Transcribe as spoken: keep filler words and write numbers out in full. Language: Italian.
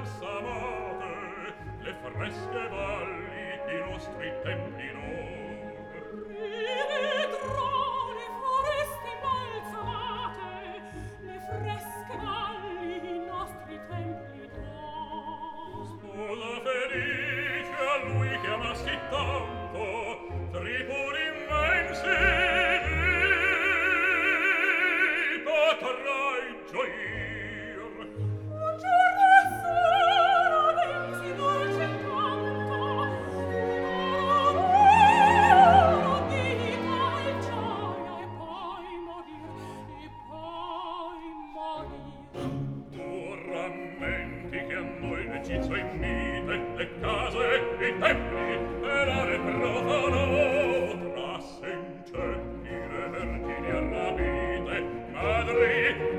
balsamate le fresche valli i nostri templi d'or. Ritrone foreste balsamate le fresche valli i nostri templi d'or. Sposa felice a lui che amassi tanto, tripoli immensi, potrai gioire